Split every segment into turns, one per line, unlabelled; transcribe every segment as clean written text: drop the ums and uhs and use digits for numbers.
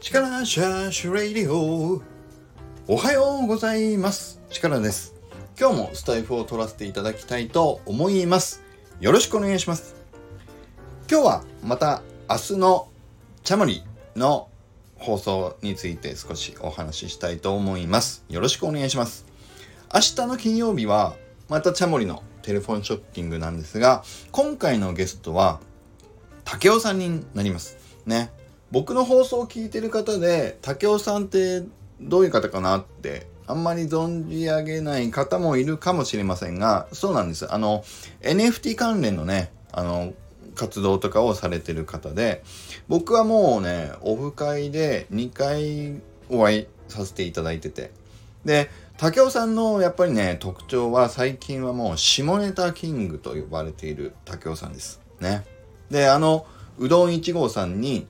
力シャーシュレイディオ。おはようございます。力です。今日もスタイフを取らせていただきたいと思います。よろしくお願いします。今日はまた明日のチャモリの放送について少しお話ししたいと思います。よろしくお願いします。明日の金曜日はまたチャモリのテレフォンショッキングなんですが、今回のゲストは竹雄さんになりますね。僕の放送を聞いてる方で竹雄さんってどういう方かなってあんまり存じ上げない方もいるかもしれませんが、そうなんです。NFT 関連のね活動とかをされてる方で、僕はもうねオフ会で2回お会いさせていただいてて、で竹雄さんのやっぱりね特徴は、最近はもう下ネタキングと呼ばれている竹雄さんですね。でうどん1号さんに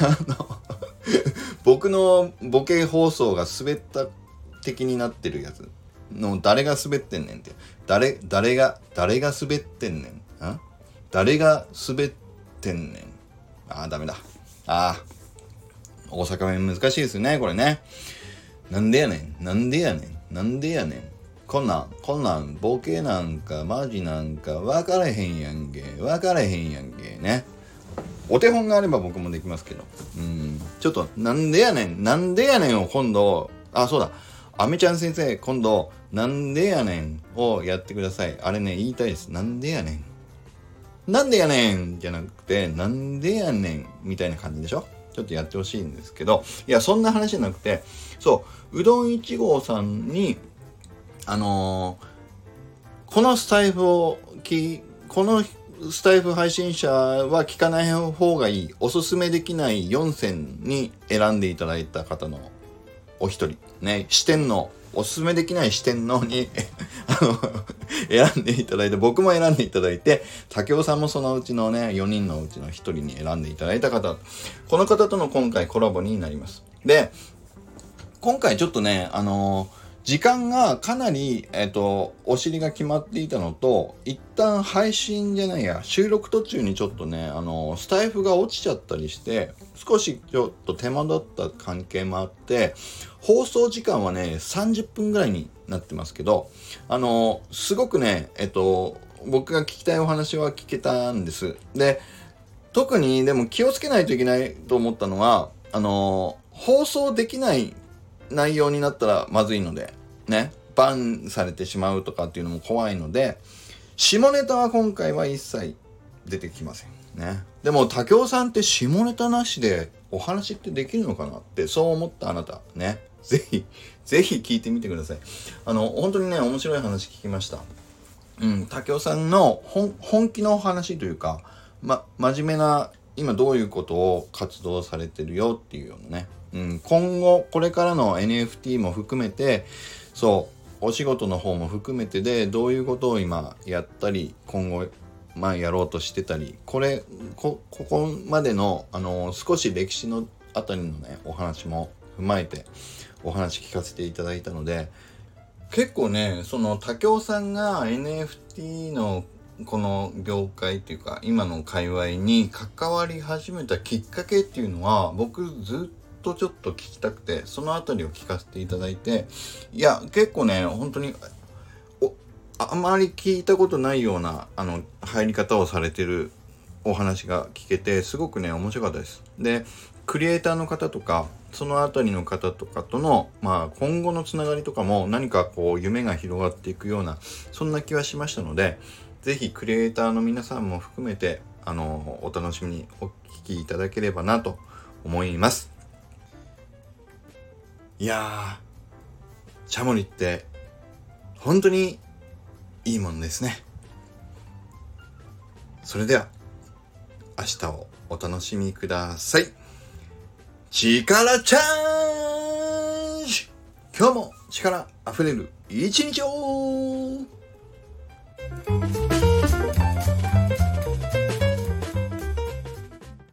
僕のボケ放送が滑った的になってるやつの、誰が滑ってんねんって、誰が滑ってんねん、誰が滑ってんねん、ダメだ、大阪弁難しいですよねこれね。なんでやねん、こんなんボケなんかマジなんか分からへんやんけね。お手本があれば僕もできますけど、ちょっとなんでやねんを今度、そうだ、アメちゃん先生、今度なんでやねんをやってください。あれね言いたいです。なんでやねんじゃなくて、なんでやねんみたいな感じでしょ。ちょっとやってほしいんですけど、いやそんな話じゃなくて、うどん1号さんにこのスタイフ配信者は聞かない方がいい、おすすめできない4選に選んでいただいた方のお一人ね、おすすめできない四天王に選んでいただいて、僕も選んでいただいて、竹雄さんもそのうちのね4人のうちの1人に選んでいただいた方、この方との今回コラボになります。で今回ちょっとね時間がかなりお尻が決まっていたのと、一旦収録途中にちょっとねスタイフが落ちちゃったりして、少しちょっと手間だった関係もあって、放送時間はね30分ぐらいになってますけど、すごくね僕が聞きたいお話は聞けたんです。で特にでも気をつけないといけないと思ったのは、放送できない内容になったらまずいのでね、バンされてしまうとかっていうのも怖いので、下ネタは今回は一切出てきませんね。でも竹雄さんって下ネタなしでお話ってできるのかなって、そう思ったあなたね、ぜひ聞いてみてください。本当にね面白い話聞きました。竹雄さんの本気のお話というか、真面目な今どういうことを活動されてるよっていうようなね、今後これからの NFT も含めて、お仕事の方も含めてでどういうことを今やったり、今後やろうとしてたり、ここまでの少し歴史のあたりのねお話も踏まえてお話聞かせていただいたので、結構ねその竹雄さんが NFT のこの業界っていうか今の界隈に関わり始めたきっかけっていうのは、僕ずっとちょっと聞きたくて、そのあたりを聞かせていただいて、いや結構ね本当にあまり聞いたことないような入り方をされてるお話が聞けて、すごくね面白かったです。でクリエイターの方とかそのあたりの方とかとの今後のつながりとかも何か夢が広がっていくような、そんな気はしましたので、ぜひクリエイターの皆さんも含めてお楽しみにお聞きいただければなと思います。いやー、チャモリって本当にいいもんですね。それでは明日をお楽しみください。力チャージ、今日も力あふれる一日を。